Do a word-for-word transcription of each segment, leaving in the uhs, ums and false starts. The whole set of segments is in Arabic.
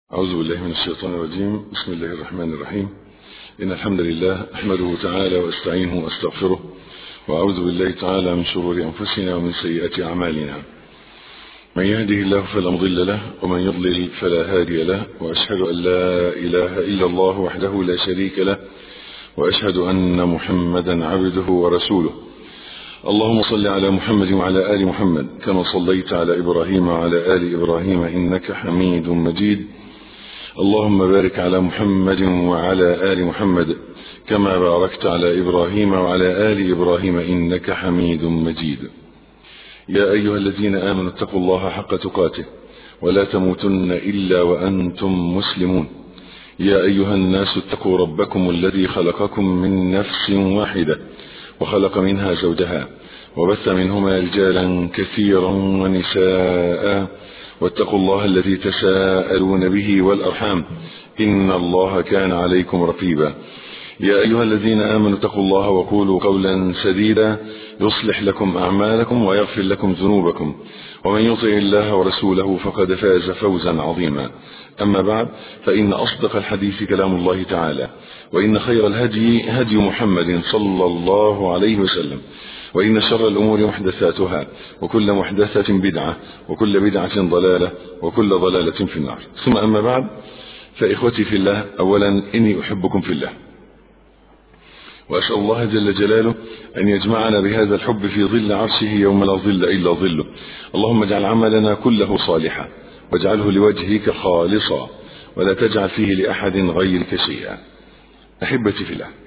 أعوذ بالله من الشيطان الرجيم. بسم الله الرحمن الرحيم. إن الحمد لله أحمده تعالى واستعينه واستغفره، وأعوذ بالله تعالى من شرور أنفسنا ومن سيئات أعمالنا. من يهده الله فلا مضل له، ومن يضلل فلا هادي له، وأشهد أن لا إله إلا الله وحده لا شريك له، وأشهد أن محمدا عبده ورسوله. اللهم صل على محمد وعلى آل محمد كما صليت على إبراهيم وعلى آل إبراهيم إنك حميد مجيد. اللهم بارك على محمد وعلى آل محمد كما باركت على إبراهيم وعلى آل إبراهيم إنك حميد مجيد. يا أيها الذين آمنوا اتقوا الله حق تقاته ولا تموتن إلا وأنتم مسلمون. يا أيها الناس اتقوا ربكم الذي خلقكم من نفس واحدة وخلق منها زوجها وبث منهما رجالا كثيرا ونساء، واتقوا الله الذي تساءلون به والأرحام إن الله كان عليكم رقيبا. يا أيها الذين آمنوا اتقوا الله وقولوا قولا سديدا يصلح لكم أعمالكم ويغفر لكم ذنوبكم، ومن يطع الله ورسوله فقد فاز فوزا عظيما. أما بعد، فإن أصدق الحديث كلام الله تعالى، وإن خير الهدي هدي محمد صلى الله عليه وسلم، وإن شر الأمور محدثاتها، وكل محدثة بدعة، وكل بدعة ضلالة، وكل ضلالة في النار. ثم أما بعد، فإخوتي في الله، أولا إني أحبكم في الله، وأسأل الله جل جلاله أن يجمعنا بهذا الحب في ظل عرشه يوم لا ظل إلا ظله. اللهم اجعل عملنا كله صالحا، واجعله لوجهك خالصا، ولا تجعل فيه لأحد غيرك شيئا. أحبتي في الله،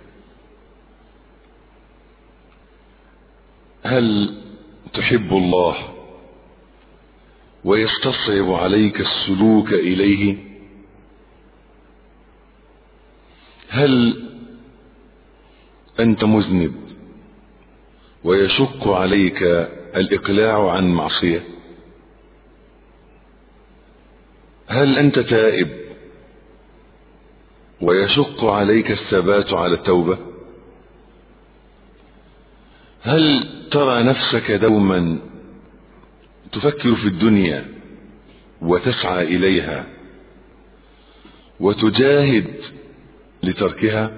هل تحب الله ويستصعب عليك السلوك إليه؟ هل أنت مذنب ويشق عليك الإقلاع عن معصية؟ هل أنت تائب ويشق عليك الثبات على التوبة؟ هل ترى نفسك دوما تفكر في الدنيا وتسعى إليها وتجاهد لتركها؟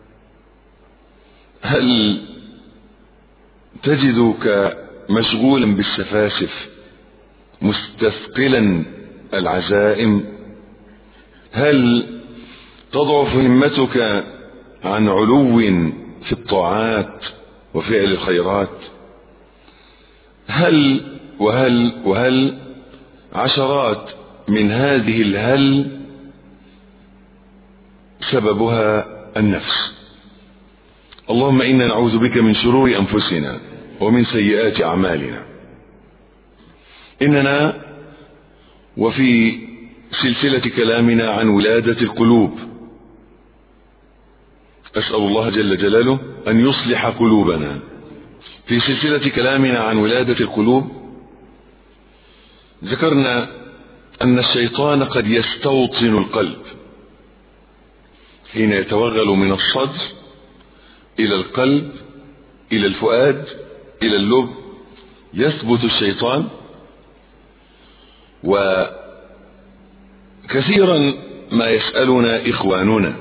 هل تجدك مشغولا بالسفاسف مستثقلا العزائم؟ هل تضعف همتك عن علو في الطاعات وفعل الخيرات؟ هل وهل وهل عشرات من هذه الهل سببها النفس. اللهم إنا نعوذ بك من شرور أنفسنا ومن سيئات أعمالنا. إننا وفي سلسلة كلامنا عن ولادة القلوب، أسأل الله جل جلاله أن يصلح قلوبنا. في سلسلة كلامنا عن ولادة القلوب ذكرنا أن الشيطان قد يستوطن القلب حين يتوغل من الصدر إلى القلب إلى الفؤاد إلى اللب. يثبت الشيطان، وكثيرا ما يسألنا إخواننا،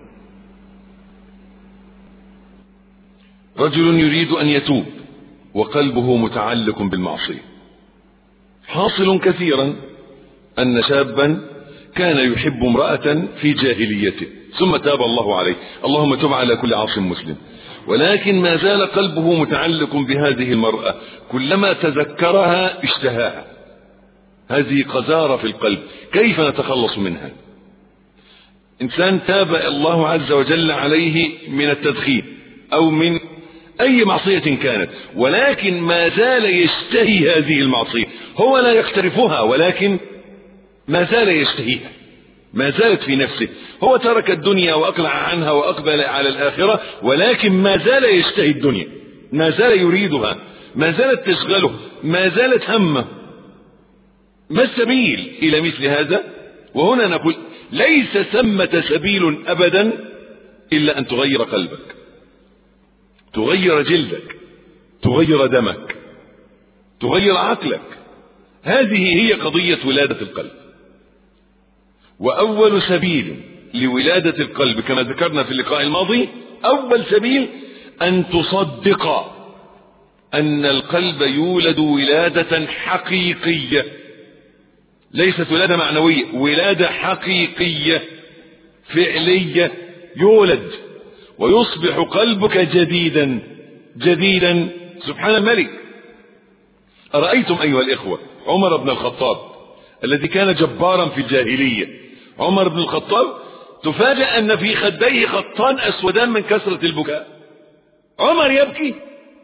رجل يريد أن يتوب وقلبه متعلق بالمعصية. حاصل كثيرا أن شابا كان يحب امرأة في جاهليته ثم تاب الله عليه، اللهم تب على كل عاص مسلم، ولكن ما زال قلبه متعلق بهذه المرأة، كلما تذكرها اشتهاها. هذه قذارة في القلب، كيف نتخلص منها؟ إنسان تاب الله عز وجل عليه من التدخين أو من أي معصية كانت، ولكن ما زال يشتهي هذه المعصية، هو لا يقترفها ولكن ما زال يشتهيها، ما زالت في نفسه. هو ترك الدنيا وأقلع عنها وأقبل على الآخرة، ولكن ما زال يشتهي الدنيا، ما زال يريدها، ما زالت تشغله، ما زالت همه. ما السبيل إلى مثل هذا؟ وهنا نقول ليس ثمة سبيل أبدا إلا أن تغير قلبك، تغير جلدك، تغير دمك، تغير عقلك. هذه هي قضية ولادة القلب. وأول سبيل لولادة القلب كما ذكرنا في اللقاء الماضي، أول سبيل أن تصدق أن القلب يولد ولادة حقيقية، ليست ولادة معنوية، ولادة حقيقية فعلية، يولد ويصبح قلبك جديدا جديدا. سبحان الملك. أرأيتم أيها الإخوة عمر بن الخطاب الذي كان جبارا في الجاهلية، عمر بن الخطاب تفاجأ أن في خديه خطان أسودان من كثرة البكاء. عمر يبكي.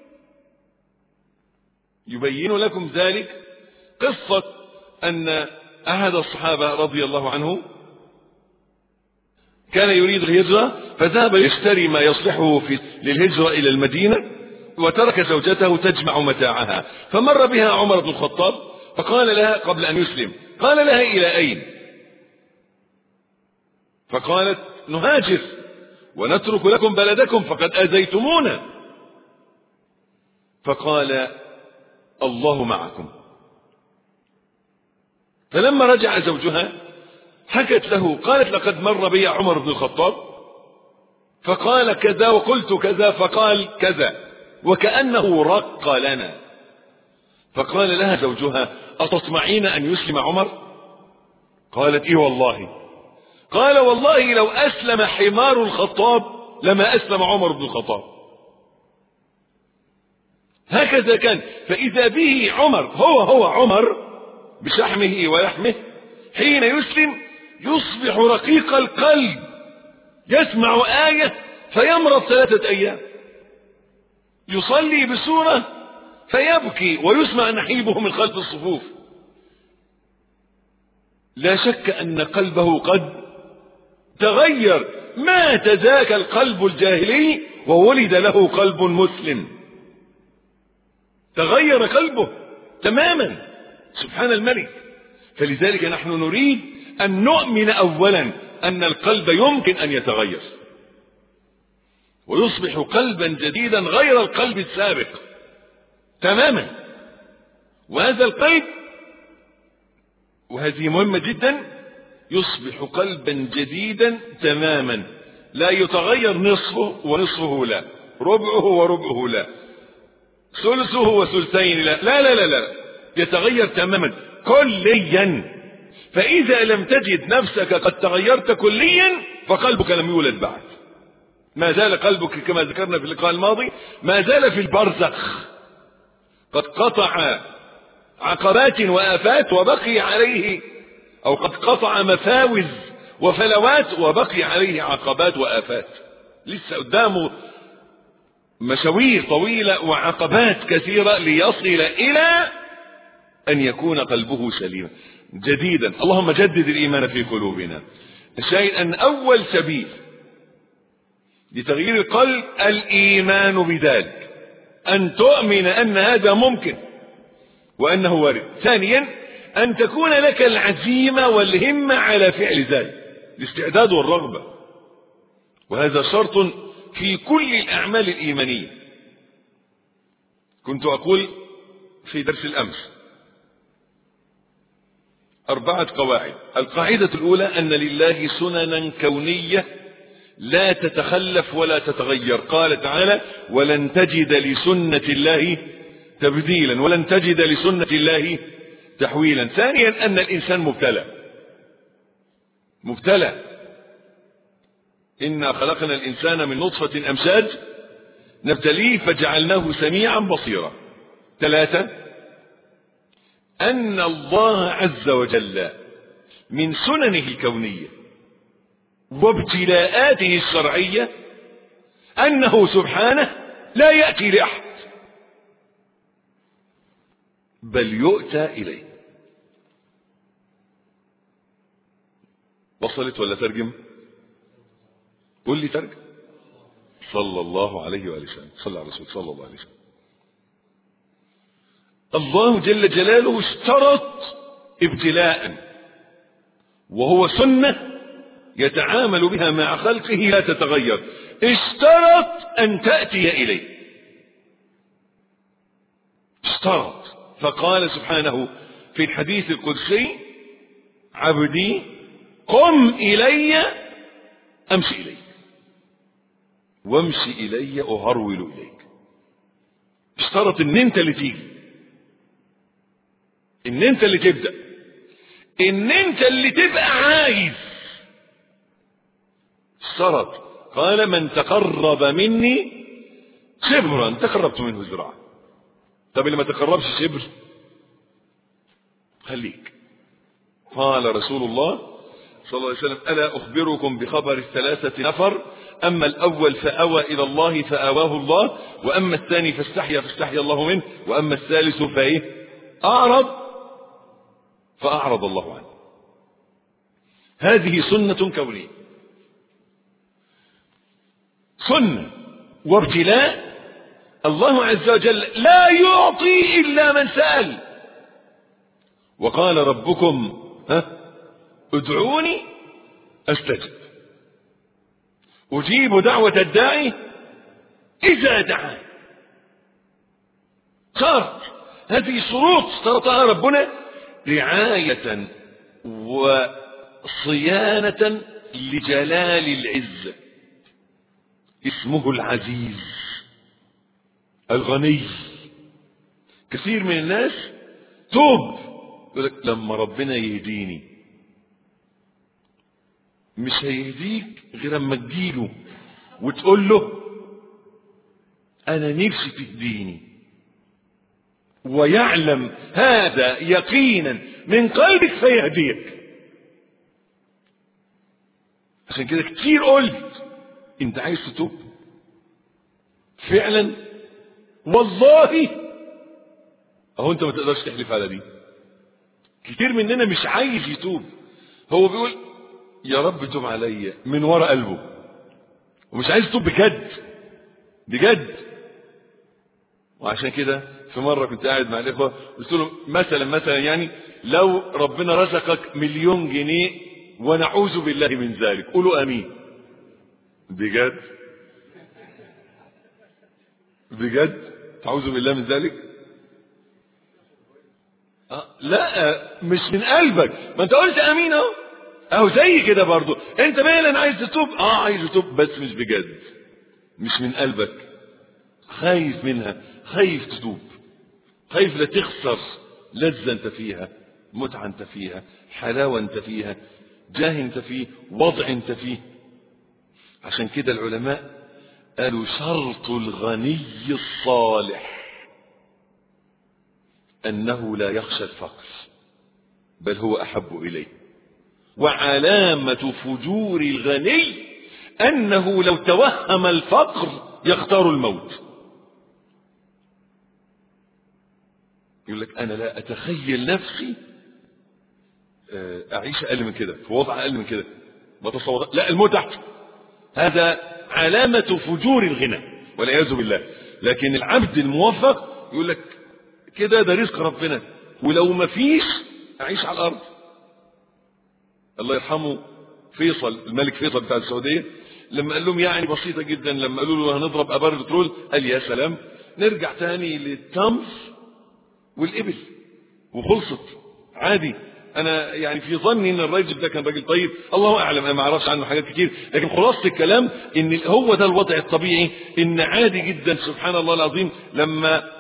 يبين لكم ذلك قصة أن أحد الصحابة رضي الله عنه كان يريد الهجرة، فذهب يشتري ما يصلحه في للهجرة إلى المدينة، وترك زوجته تجمع متاعها، فمر بها عمر بن الخطاب فقال لها قبل أن يسلم، قال لها إلى أين؟ فقالت نهاجر ونترك لكم بلدكم فقد أذيتمونا. فقال الله معكم. فلما رجع زوجها حكت له، قالت لقد مر بي عمر بن الخطاب فقال كذا وقلت كذا فقال كذا، وكأنه رق لنا. فقال لها زوجها أتطمعين أن يسلم عمر؟ قالت إيه والله. قال والله لو أسلم حمار الخطاب لما أسلم عمر بن الخطاب. هكذا كان. فإذا به عمر هو هو عمر بشحمه ولحمه حين يسلم يصبح رقيق القلب، يسمع آية فيمرض ثلاثة أيام، يصلي بسورة فيبكي ويسمع نحيبه من خلف الصفوف. لا شك أن قلبه قد تغير. مات ذاك القلب الجاهلي وولد له قلب مسلم، تغير قلبه تماما. سبحان الملك. فلذلك نحن نريد أن نؤمن أولا أن القلب يمكن أن يتغير ويصبح قلبا جديدا غير القلب السابق تماما. وهذا القلب، وهذه مهمة جدا، يصبح قلبا جديدا تماما، لا يتغير نصفه ونصفه لا، ربعه وربعه لا، ثلثه وثلثين لا لا لا لا, لا. يتغير تماما كليا. فإذا لم تجد نفسك قد تغيرت كليا فقلبك لم يولد بعد، ما زال قلبك كما ذكرنا في اللقاء الماضي ما زال في البرزخ، قد قطع عقبات وآفات وبقي عليه، أو قد قطع مفاوز وفلوات وبقي عليه عقبات وآفات، لسه قدامه مشاوير طويلة وعقبات كثيرة ليصل إلى أن يكون قلبه سليما جديدا. اللهم جدد الإيمان في قلوبنا. الشاهد أن أول سبيل لتغيير القلب الإيمان بذلك، أن تؤمن أن هذا ممكن وأنه وارد. ثانيا أن تكون لك العزيمة والهمة على فعل ذلك، الاستعداد والرغبة، وهذا شرط في كل الأعمال الإيمانية. كنت أقول في درس الأمس أربعة قواعد. القاعدة الأولى أن لله سننا كونية لا تتخلف ولا تتغير. قال تعالى ولن تجد لسنة الله تبديلا ولن تجد لسنة الله تحويلا. ثانيا أن الإنسان مبتلى مبتلى إنا خلقنا الإنسان من نطفة أمشاج نبتليه فجعلناه سميعا بصيرا. ثلاثة أن الله عز وجل من سننه الكونية وابتلاءاته الشرعية أنه سبحانه لا يأتي لأحد بل يؤتى إليه. وصلت ولا ترجم؟ قل لي ترجم. صلى الله عليه وآله وسلم. صلى على رسول صلى الله عليه وسلم. الله جل جلاله اشترط ابتلاء وهو سنة يتعامل بها مع خلقه لا تتغير. اشترط أن تأتي إليه، اشترط. فقال سبحانه في الحديث القدسي عبدي قم إلي أمشي إليك، وامشي إلي أهرول إليك. اشترط ان انت اللي تيجي، ان انت اللي تبدأ، ان انت اللي تبقى عايز. اشترط، قال من تقرب مني شبرا تقربت منه ذراعا. طب اللي ما تقربش شبر خليك. قال رسول الله صلى الله عليه وسلم ألا أخبركم بخبر الثلاثة نفر، أما الأول فأوى إلى الله فآواه الله، وأما الثاني فاستحيا فاستحيا الله منه، وأما الثالث فإيه أعرض فأعرض الله عنه. هذه سنة كونية، سنة وابتلاء. الله عز وجل لا يعطي إلا من سأل. وقال ربكم ها ادعوني استجب، اجيب دعوة الداعي اذا دعان. شرط، هذه شروط اشترطها ربنا رعاية وصيانة لجلال العزة. اسمه العزيز الغني. كثير من الناس توب يقول لك لما ربنا يهديني. مش هيهديك غير اما تجيله وتقول له انا نفسي تهديني، ويعلم هذا يقينا من قلبك فيهديك. عشان كده كتير قلت انت عايز تتوب فعلا والله اهو انت ما تقدرش تحلف على دي. كتير مننا مش عايز يتوب، هو بيقول يا رب توب عليا من وراء قلبه، ومش عايز يتوب بجد بجد. وعشان كده في مرة كنت قاعد مع الإخوة قلت لهم مثلا مثلا يعني لو ربنا رزقك مليون جنيه ونعوذ بالله من ذلك، قولوا امين. بجد بجد تعوذ بالله من ذلك؟ أه لا مش من قلبك، ما انت قلت امين اهو اهو زي كده برضو. انت فعلا عايز تتوب، اه عايز تتوب بس مش بجد، مش من قلبك، خايف منها، خايف تتوب، خايف لا تخسر لذة انت فيها، متعة انت فيها، حلاوة انت فيها، جاه انت فيه، وضع انت فيه. عشان كده العلماء قالوا شرط الغني الصالح انه لا يخشى الفقر بل هو احب اليه، وعلامة فجور الغني انه لو توهم الفقر يختار الموت. يقول لك انا لا اتخيل نفسي اعيش اقل من كده، في وضع اقل من كده، ما تصور لا الموت احسن. هذا علامة فجور الغنى والعياذ بالله. لكن العبد الموفق يقول لك كده ده رزق ربنا، ولو ما فيش اعيش على الارض. الله يرحمه فيصل الملك فيصل بتاع السعودية لما قال لهم يعني بسيطة جدا، لما قالوا له هنضرب ابار البترول قال يا سلام نرجع تاني للتمر والإبل وخلصت عادي. انا يعني في ظني ان الراجل ده كان راجل طيب، الله اعلم، انا ما اعرفش عنه حاجات كتير، لكن خلاصة الكلام ان هو ده الوضع الطبيعي، ان عادي جدا. سبحان الله العظيم لما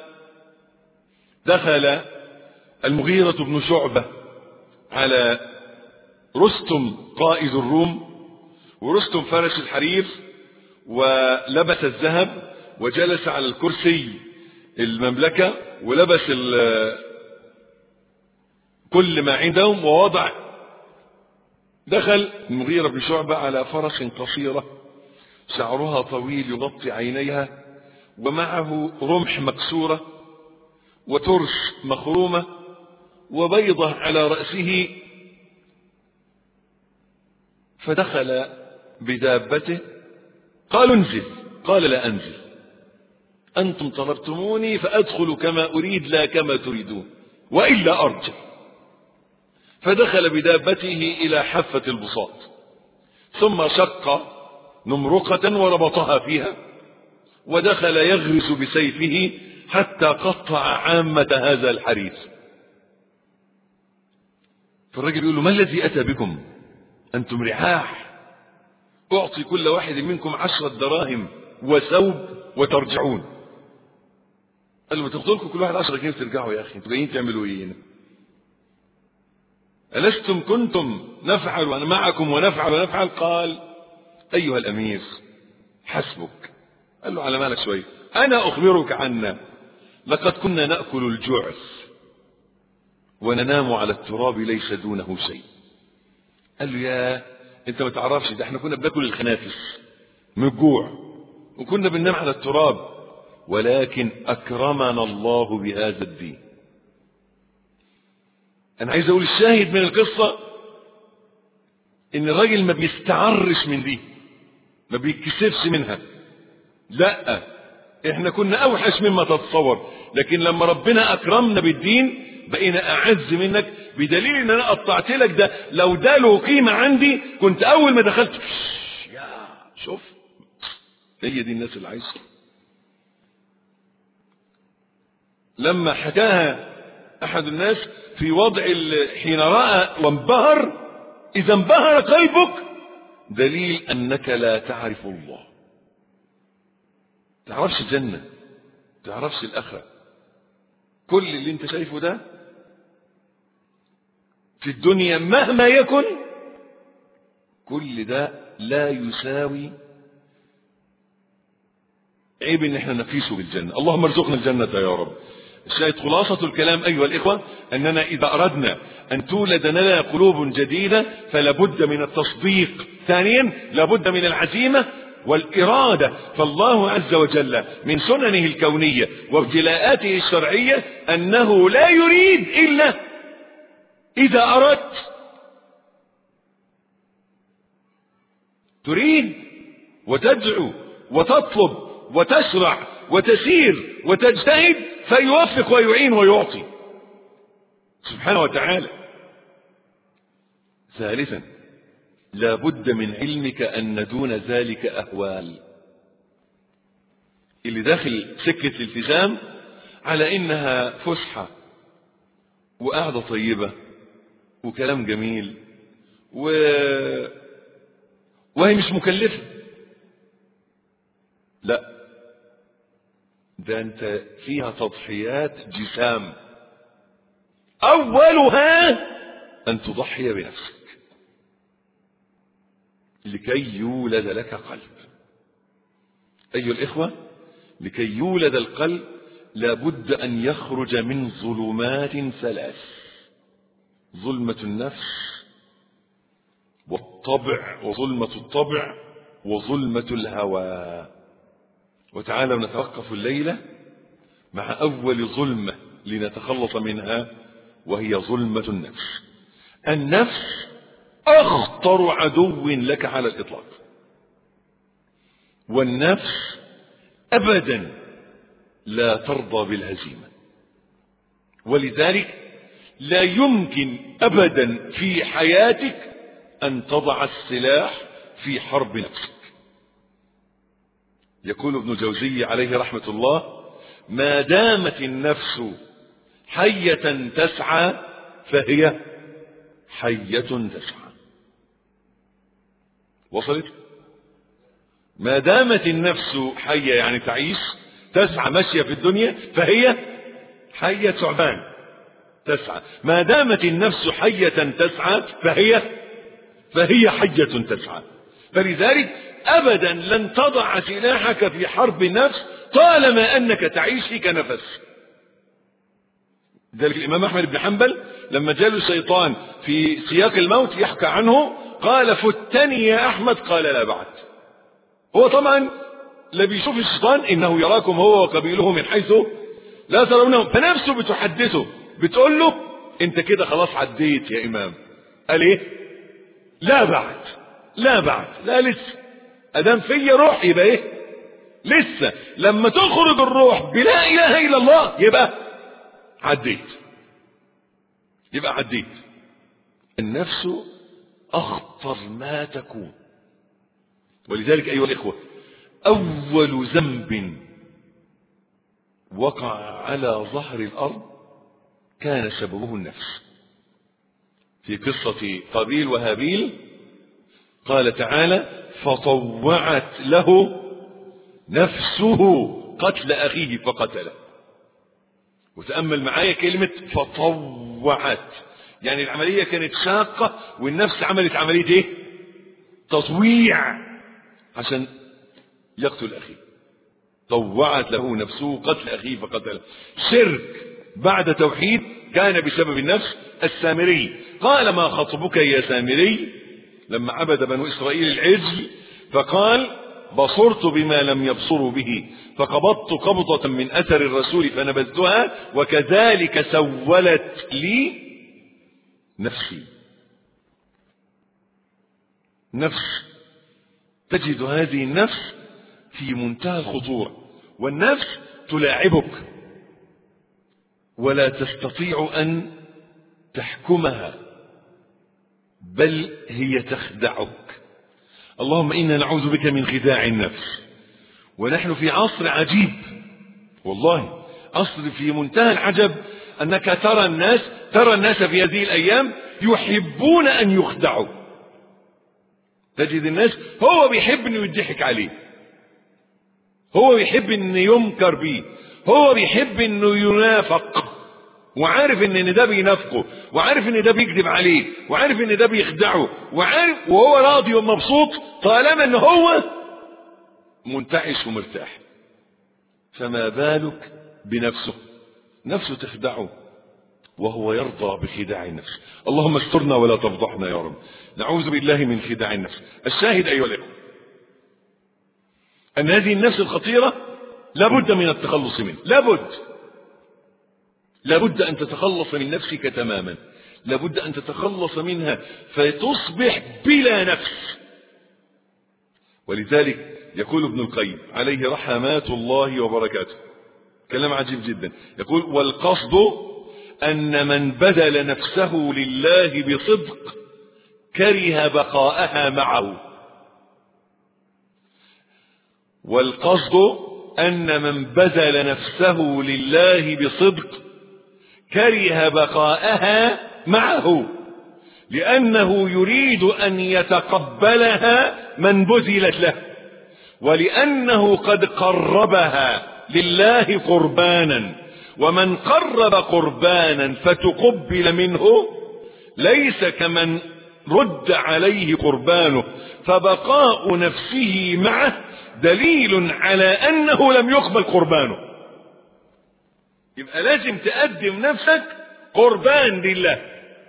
دخل المغيرة بن شعبة على رستم قائد الروم، ورستم فرش الحرير ولبس الذهب وجلس على الكرسي المملكة ولبس كل ما عندهم ووضع، دخل المغيرة بن شعبة على فرس قصيرة شعرها طويل يغطي عينيها، ومعه رمح مكسورة وترس مخرومة وبيضة على رأسه. فدخل بدابته قالوا انزل، قال لا انزل، انتم طلبتموني فادخل كما اريد لا كما تريدون والا ارجع. فدخل بدابته الى حافة البساط، ثم شق نمرقة وربطها فيها، ودخل يغرس بسيفه حتى قطع عامة هذا الحرير. فالرجل يقول له ما الذي اتى بكم؟ أنتم رعاح، أعطي كل واحد منكم عشرة دراهم وثوب وترجعون. قال له ما تاخدوا لكم كل واحد عشرة جنيه وترجعوا يا أخي، أنتوا جايين تعملوا إيه هنا؟ ألستم كنتم نفعل وأنا معكم ونفعل ونفعل؟ قال أيها الأمير حسبك. قال له على مالك شوية، أنا أخبرك عنا، لقد كنا نأكل الجعث وننام على التراب ليس دونه شيء. قال له يا انت ما تعرفش، ده احنا كنا بناكل الخنافس من الجوع وكنا بننام على التراب، ولكن أكرمنا الله بهذا الدين. أنا عايز أقول الشاهد من القصة إن الراجل ما بيستعرش من دي، ما بيتكسفش منها. لا، احنا كنا أوحش مما تتصور، لكن لما ربنا أكرمنا بالدين بقينا أعز منك، بدليل إن أنا قطعت لك ده، لو ده له قيمة عندي كنت أول ما دخلت يا شوف. هي دي الناس اللي عايزة. لما حكاها أحد الناس في وضع حين رأى وانبهر، إذا انبهر قلبك دليل أنك لا تعرف الله، تعرفش الجنة، تعرفش الآخرة. كل اللي انت شايفه ده في الدنيا مهما يكن، كل ده لا يساوي عيب ان احنا نقيسه بالجنة. اللهم ارزقنا الجنة يا رب. الشاهد خلاصة الكلام أيها الإخوة أننا إذا أردنا أن تولد لنا قلوب جديدة فلا بد من التصديق. ثانيا لابد من العزيمة والإرادة. فالله عز وجل من سننه الكونية وابتلاءاته الشرعية أنه لا يريد إلا إذا أردت. تريد وتدعو وتطلب وتشرع وتسير وتجتهد فيوفق ويعين ويعطي سبحانه وتعالى. ثالثا لا بد من علمك أن دون ذلك أهوال. اللي داخل سكة الالتزام على إنها فسحة وقعدة طيبة وكلام جميل و... وهي مش مكلفة، لا، ده انت فيها تضحيات جسام، أولها أن تضحي بنفسك لكي يولد لك قلب. أيها الإخوة، لكي يولد القلب لابد أن يخرج من ظلمات ثلاث: ظلمة النفس والطبع وظلمة الطبع وظلمة الهوى. وتعالوا نتوقف الليلة مع أول ظلمة لنتخلص منها، وهي ظلمة النفس. النفس أخطر عدو لك على الإطلاق، والنفس أبدا لا ترضى بالهزيمة، ولذلك لا يمكن أبدا في حياتك أن تضع السلاح في حرب نفسك. يقول ابن الجوزي عليه رحمة الله: ما دامت النفس حية تسعى فهي حية تسعى. وصلت؟ ما دامت النفس حية يعني تعيش تسعى ماشية في الدنيا فهي حية ثعبان تسعى. ما دامت النفس حية تسعى فهي فهي حية تسعى. فلذلك أبدا لن تضع سلاحك في حرب النفس طالما أنك تعيش فيك نفس. ذلك الإمام أحمد بن حنبل لما جاء له الشيطان في سياق الموت يحكى عنه قال: فتني يا أحمد. قال: لا بعد. هو طبعا لا بيشوف الشيطان إنه يراكم هو وقبيله من حيث لا ترونهم، فنفسه بتحدثه بتقول له: انت كده خلاص عديت يا إمام. قال ايه؟ لا بعد، لا بعد، لا لسه. أدام في روح يبقى ايه؟ لسه. لما تخرج الروح بلا إله إلا الله يبقى عديت، يبقى عديت. النفس أخطر ما تكون. ولذلك أيها الإخوة، أول ذنب وقع على ظهر الأرض كان سببه النفس. في قصة قابيل وهابيل قال تعالى فطوعت له نفسه قتل أخيه فقتله. وتأمل معايا كلمة فطوعت، يعني العملية كانت شاقة والنفس عملت عملية ايه؟ تطويع عشان يقتل أخيه. طوعت له نفسه قتل أخيه فقتله. شرك بعد توحيد كان بسبب النفس. السامري قال ما خطبك يا سامري لما عبد بنو إسرائيل العجل فقال بصرت بما لم يبصروا به فقبضت قبضة من أثر الرسول فنبذتها وكذلك سولت لي نفسي. نفس، تجد هذه النفس في منتهى الخطورة، والنفس تلاعبك ولا تستطيع أن تحكمها بل هي تخدعك. اللهم إنا نعوذ بك من خداع النفس. ونحن في عصر عجيب والله، عصر في منتهى العجب، أنك ترى الناس ترى الناس في هذه الأيام يحبون أن يخدعوا. تجد الناس هو بيحب أن يضحك عليه، هو بيحب أن يمكر به، هو بيحب أنه ينافق وعارف ان ده بينافقه وعارف ان ده بيكذب عليه وعارف ان ده بيخدعه وعارف، وهو راضي ومبسوط طالما ان هو منتعش ومرتاح. فما بالك بنفسه؟ نفسه تخدعه وهو يرضى بخداع النفس. اللهم استرنا ولا تفضحنا يا رب، نعوذ بالله من خداع النفس. الشاهد ايها الاخوه ان هذه النفس الخطيره لابد من التخلص منها، لابد لابد أن تتخلص من نفسك تماما، لابد أن تتخلص منها فتصبح بلا نفس. ولذلك يقول ابن القيم عليه رحمات الله وبركاته كلام عجيب جدا، يقول والقصد أن من بذل نفسه لله بصدق كره بقاءها معه. والقصد أن من بذل نفسه لله بصدق كره بقاءها معه لأنه يريد أن يتقبلها من بذلت له، ولأنه قد قربها لله قربانا، ومن قرب قربانا فتقبل منه ليس كمن رد عليه قربانه، فبقاء نفسه معه دليل على أنه لم يقبل قربانه. يبقى لازم تقدم نفسك قربان لله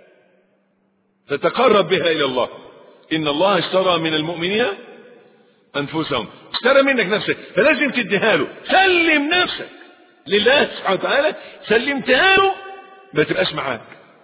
تتقرب بها إلى الله. إن الله اشترى من المؤمنين أنفسهم، اشترى منك نفسك فلازم تديها له. سلم نفسك لله سبحانه وتعالى، سلمتها له ما تبقاش معاك.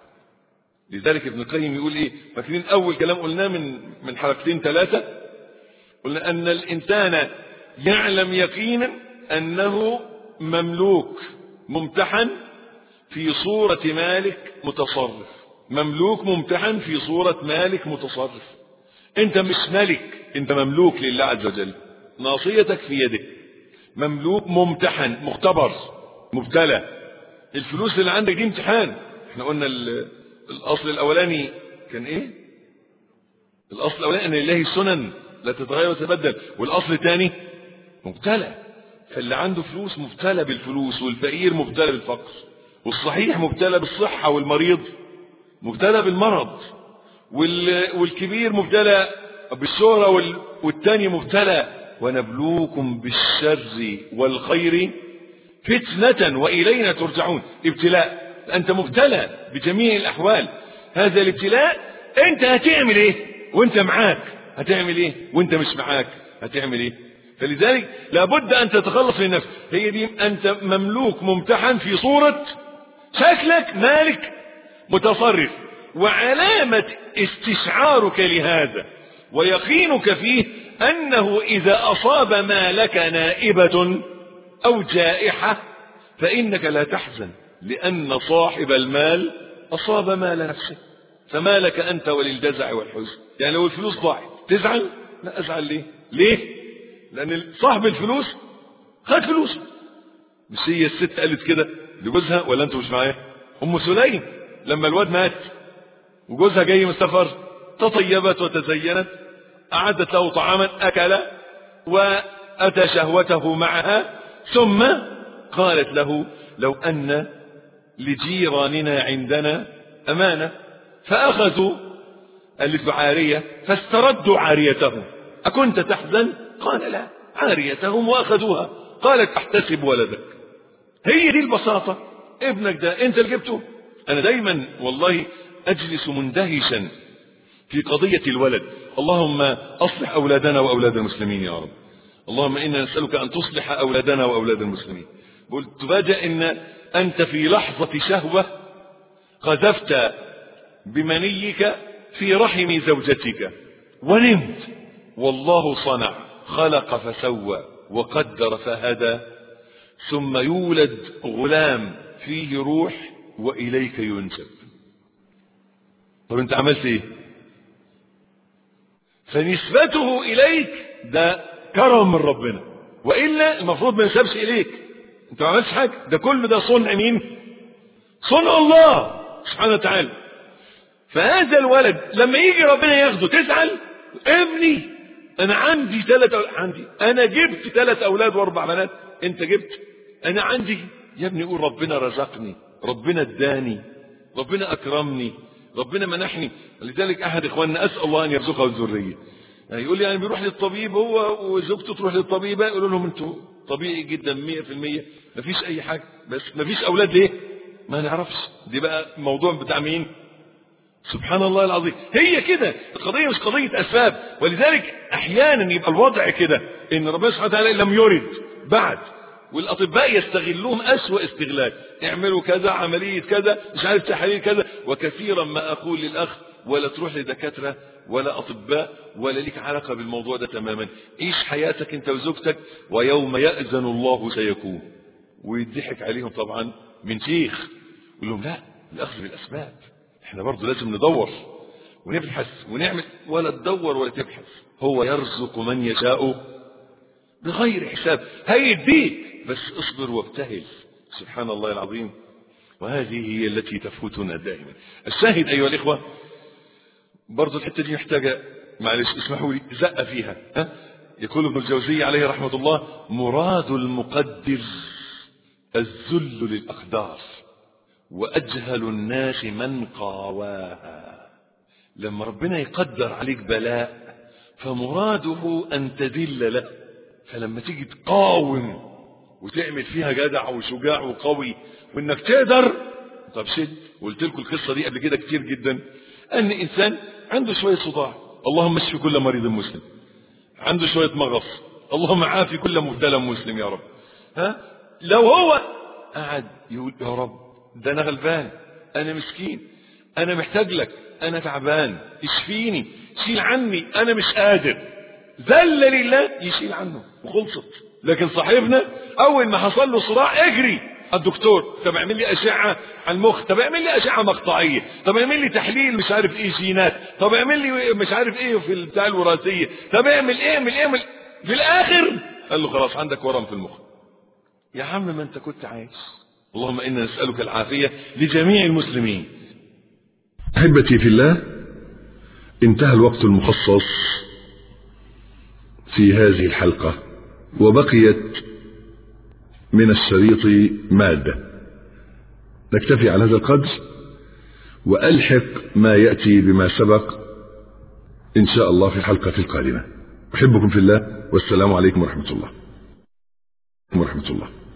لذلك ابن القيم يقول ايه؟ فاكرين اول كلام قلناه من من حلقتين ثلاثة؟ قلنا ان الانسان يعلم يقينا انه مملوك ممتحن في صورة مالك متصرف. مملوك ممتحن في صورة مالك متصرف. انت مش ملك، انت مملوك لله عز وجل، ناصيتك في يدك. مملوك ممتحن مختبر مبتلى. الفلوس اللي عندك دي امتحان. احنا قلنا الاصل الاولاني كان ايه؟ الاصل الاولاني ان لله سنن لا تتغير وتتبدل، والاصل الثاني مبتلى. فاللي عنده فلوس مبتلى بالفلوس، والفقير مبتلى بالفقر، والصحيح مبتلى بالصحة، والمريض مبتلى بالمرض، والكبير مبتلى بالشهرة، والتاني مبتلى. ونبلوكم بالشر والخير فتنة وإلينا ترجعون. ابتلاء، أنت مبتلى بجميع الأحوال. هذا الابتلاء أنت هتعمل إيه وأنت معاك؟ هتعمل إيه وأنت مش معاك؟ هتعمل إيه؟ فلذلك لابد أن تتخلص من نفسك. هي دي، أنت مملوك ممتحن في صورة شكلك مالك متصرف، وعلامة استشعارك لهذا ويقينك فيه أنه إذا أصاب مالك نائبة أو جائحة فإنك لا تحزن، لأن صاحب المال أصاب مال نفسه، فما لك أنت وللجزع والحزن. يعني لو الفلوس ضاعت تزعل؟ لا أزعل. ليه؟ ليه؟ لأن صاحب الفلوس خد فلوس. مش هي الست قالت كده لجوزها ولا أنتوا مش معايا؟ أم سليم لما الواد مات وجوزها جاي من السفر تطيبت وتزينت، أعدت له طعاما أكل وأتى شهوته معها، ثم قالت له لو أن لجيراننا عندنا أمانة، فأخذوا العارية فاستردوا عاريتهم. أكنت تحزن؟ قال لا، عاريتهم وأخذوها. قالت احتسب ولدك. هي دي البساطة. ابنك ده انت اللي جبته. انا دايما والله اجلس مندهشا في قضية الولد. اللهم اصلح اولادنا واولاد المسلمين يا رب. اللهم انا نسألك ان تصلح اولادنا واولاد المسلمين. قلت تفاجأ ان انت في لحظة شهوة قذفت بمنيك في رحم زوجتك ونمت، والله صنع، خلق فسوى وقدر فهدى، ثم يولد غلام فيه روح وإليك ينسب. طب انت عملت ايه؟ فنسبته إليك ده كرم من ربنا، وإلا المفروض ما ينسبش إليك. انت ما عملتش حاجة، ده كله ده صنع مين؟ صنع الله سبحانه وتعالى. فهذا الولد لما يجي ربنا ياخده تزعل؟ ابني انا عندي ثلاث أولاد. عندي انا جبت ثلاث اولاد واربع بنات، انت جبت؟ انا عندي. يا ابني قول ربنا رزقني، ربنا اداني، ربنا اكرمني، ربنا منحني. لذلك احد اخواننا اسال الله ان يرزقه الذريه، يعني يقول لي يعني بيروح للطبيب هو وزوجته تروح للطبيبه، يقولوا لهم انتوا طبيعي جدا مية في المية مفيش اي حاجه، بس مفيش اولاد ليه؟ ما نعرفش. دي بقى موضوع بتاع مين؟ سبحان الله العظيم. هي كده القضية، مش قضية أسباب. ولذلك أحيانا يبقى الوضع كده إن ربنا سبحانه وتعالى لم يرد بعد، والأطباء يستغلون أسوأ استغلال، يعملوا كذا عملية كذا مش عارف تحاليل كذا. وكثيرا ما أقول للأخ ولا تروح لدكاترة ولا أطباء ولا لك علاقة بالموضوع ده تماما. عيش حياتك أنت وزوجتك، ويوم يأذن الله سيكون. ويضحك عليهم طبعا من شيخ يقول لهم لا، الأخذ بالأسباب. احنا برضو لازم ندور ونبحث ونعمل، ولا تدور ولا تبحث. هو يرزق من يشاء بغير حساب. هيديك بس اصبر وابتهل. سبحان الله العظيم. وهذه هي التي تفوتنا دائما. الشاهد ايها الاخوة، برضو الحتة دي محتاجة معلش اسمحوا لي زقة فيها. ها؟ يقول ابن الجوزي عليه رحمة الله: مراد المقدر الذل للأقدار، وأجهل الناس من قاواها. لما ربنا يقدر عليك بلاء فمراده أن تذل له، فلما تيجي تقاوم وتعمل فيها جدع وشجاع وقوي وإنك تقدر، طب شد. قلت لكم القصة دي قبل كده كتير جدا، أن إنسان عنده شوية صداع، اللهم اشفي كل مريض مسلم. عنده شوية مغص، اللهم عافي كل مبتلى مسلم يا رب. ها؟ لو هو قعد يقول يا رب ده أنا غلبان، أنا مسكين، أنا محتاج لك، أنا تعبان، اشفيني، شيل عني، أنا مش قادر، ذل لله يشيل عنه وخلصت. لكن صاحبنا أول ما حصل له صراع اجري الدكتور، طب اعمل لي أشعة على المخ، طب اعمل لي أشعة مقطعية، طب اعمل لي تحليل مش عارف ايه جينات، طب اعمل لي مش عارف ايه في البتاع الوراثية، طب اعمل ايه اعمل ايه اعمل. في الآخر قال له خلاص عندك ورم في المخ. يا عم ما انت كنت عايش. اللهم إنا نسألك العافية لجميع المسلمين. أحبتي في الله، انتهى الوقت المخصص في هذه الحلقة، وبقيت من الشريط مادة. نكتفي على هذا القدر وألحق ما يأتي بما سبق إن شاء الله في الحلقة القادمة. أحبكم في الله، والسلام عليكم ورحمة الله ورحمة الله.